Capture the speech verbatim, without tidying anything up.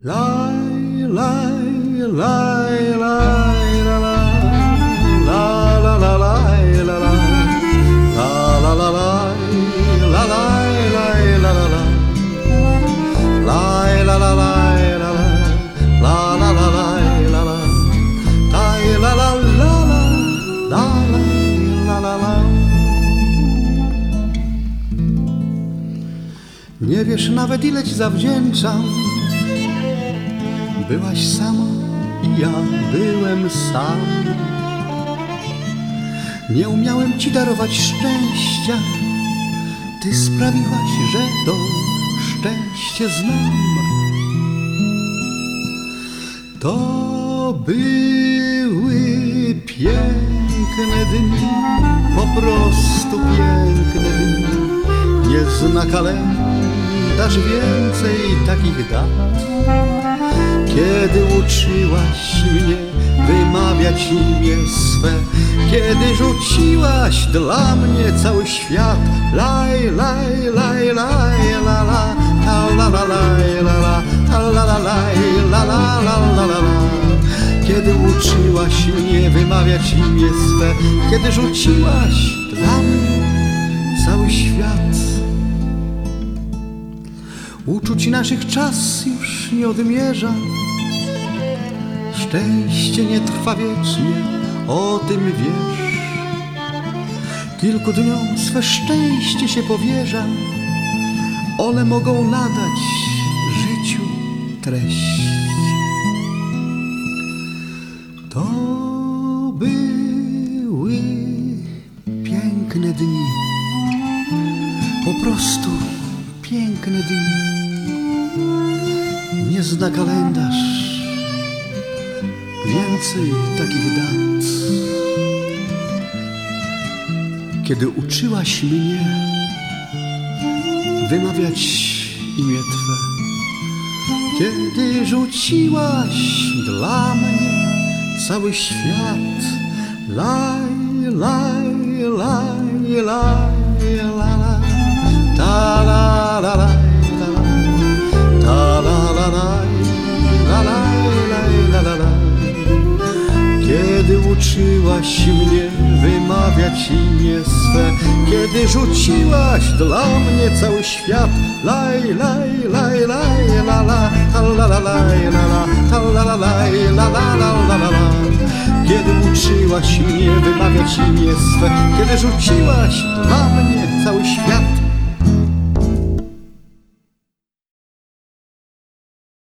Laj, laj, laj, laj, la, la, la, la, la, laj, la, la, la, la, la, laj, la, laj, laj, la, la, la, laj, la, la, laj, la, la, la, la, la, laj, la, la, taj, la, la, la, la, la, la, la, la. Nie wiesz nawet, ile ci zawdzięczam. Byłaś sama i ja byłem sam. Nie umiałem ci darować szczęścia. Ty sprawiłaś, że to szczęście znam. To były piękne dni, po prostu piękne dni. Nie zna kalendarz więcej takich dat. Kiedy uczyłaś mnie wymawiać imię swe, kiedy rzuciłaś dla mnie cały świat. Laj, laj, laj, laj, la, la, la, la, laj, la, la, la, la, laj, la, la, la, la, la. Kiedy uczyłaś mnie wymawiać imię swe, kiedy rzuciłaś dla mnie cały świat. Uczuć naszych czas już nie odmierza. Szczęście nie trwa wiecznie, o tym wiesz. Kilku dniom swe szczęście się powierza. One mogą nadać życiu treść. To były piękne dni, po prostu piękne dni. Nie zna kalendarz więcej takich dat. Kiedy uczyłaś mnie wymawiać imię Twe, kiedy rzuciłaś dla mnie cały świat. Laj, laj, laj, laj, la, la, ta, la, la, la. Kiedy uczyłaś mnie wymawiać imię swe, kiedy rzuciłaś dla mnie cały świat. Laj, laj, laj, laj, la, la, la, la, laj, la, la, la, la, laj, la, la, la, la, la. Kiedy uczyłaś mnie wymawiać imię swe, kiedy rzuciłaś dla mnie cały świat.